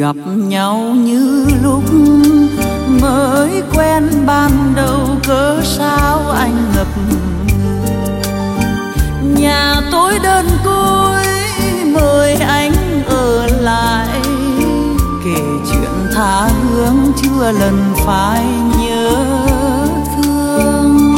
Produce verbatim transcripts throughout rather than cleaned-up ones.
gặp nhau như lúc mới quen ban đầu, cớ sao anh ngập ngừng. Nhà tôi đơn côi mời anh ở lại, kể chuyện tha hương chưa lần phải nhớ thương.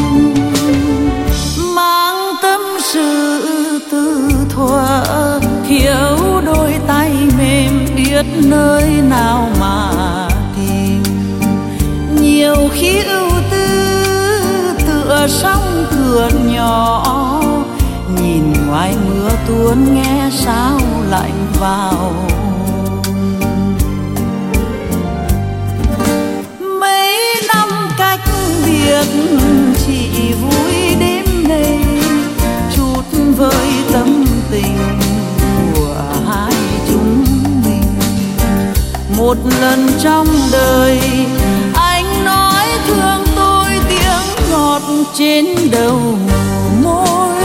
Mang tâm sự từ thuở, thiếu đôi tay mềm biết nơi nào mà tìm. Nhiều khi ưu tư tựa sóng cửa nhỏ, nhìn ngoài mưa tuôn nghe sao lạnh vào. Mấy năm cách biệt chỉ vui đêm nay, chút với tâm tình của hai chúng mình. Một lần trong đời anh nói thương tôi, tiếng ngọt trên đầu môi.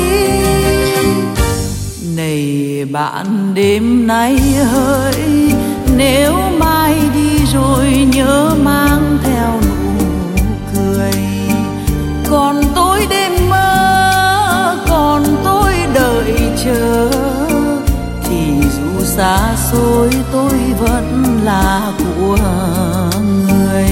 Này bạn đêm nay hỡi, nếu mai đi rồi nhớ mang theo nụ cười. Còn tôi đêm mơ, còn tôi đợi chờ, thì dù xa xôi tôi vẫn là của người.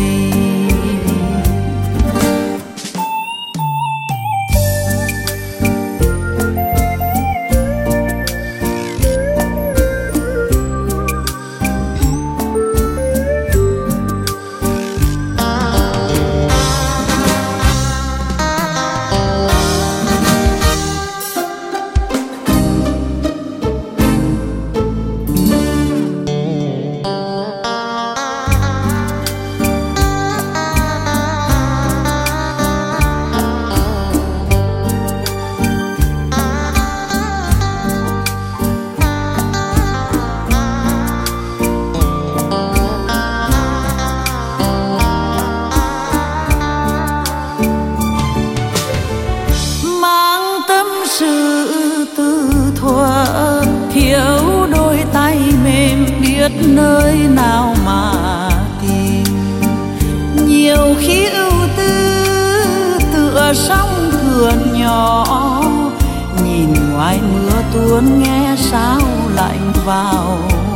Thiếu đôi tay mềm biết nơi nào mà tìm. Nhiều khi ưu tư tựa sóng cửa nhỏ, nhìn ngoài mưa tuôn nghe sao lạnh vào.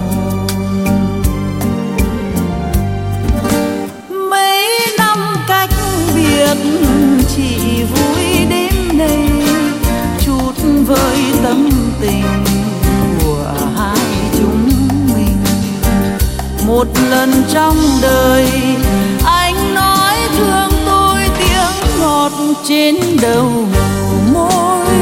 Mấy năm cách biệt chỉ vui đêm nay, chút với tâm tình của hai chúng mình. Một lần trong đời anh nói thương tôi, tiếng ngọt trên đầu môi.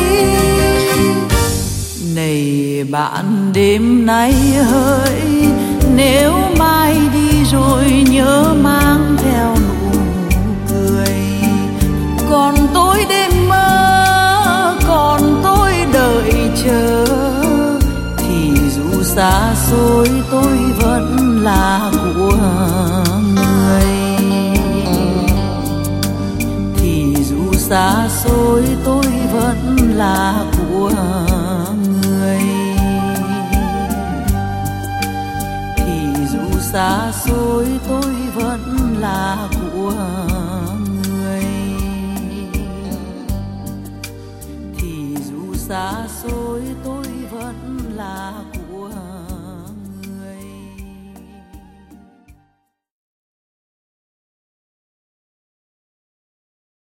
Này bạn đêm nay hỡi, nếu mai đi rồi nhớ mang theo nụ cười. Còn tôi đêm mơ, còn tôi đợi chờ, thì dù xa xôi tôi vẫn là của người. Thì dù xa xôi tôi vẫn là của